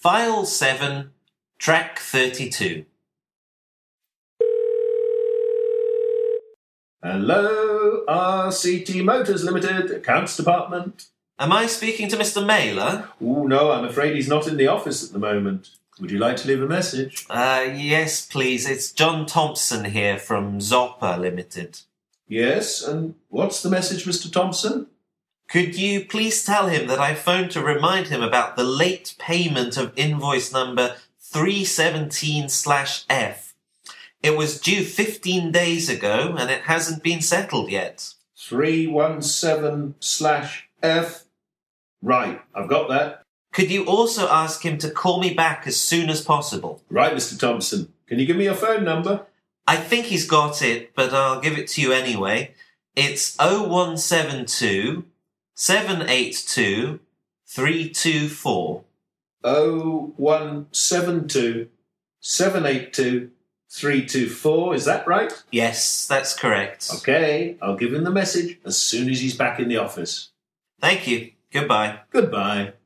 File 7, track 32. Hello, RCT Motors Limited, Accounts Department. Am I speaking to Mr. Mailer? Oh, no, I'm afraid he's not in the office at the moment. Would you like to leave a message? Yes, please. It's John Thompson here from Zopper Limited. Yes, and what's the message, Mr. Thompson? Could you please tell him that I phoned to remind him about the late payment of invoice number 317/F. It was due 15 days ago and it hasn't been settled yet. 317/F. Right, I've got that. Could you also ask him to call me back as soon as possible? Right, Mr. Thompson. Can you give me your phone number? I think he's got it, but I'll give it to you anyway. It's 0172 782 324. 0172 782 324, is that right? Yes, that's correct. Okay, I'll give him the message as soon as he's back in the office. Thank you. Goodbye. Goodbye.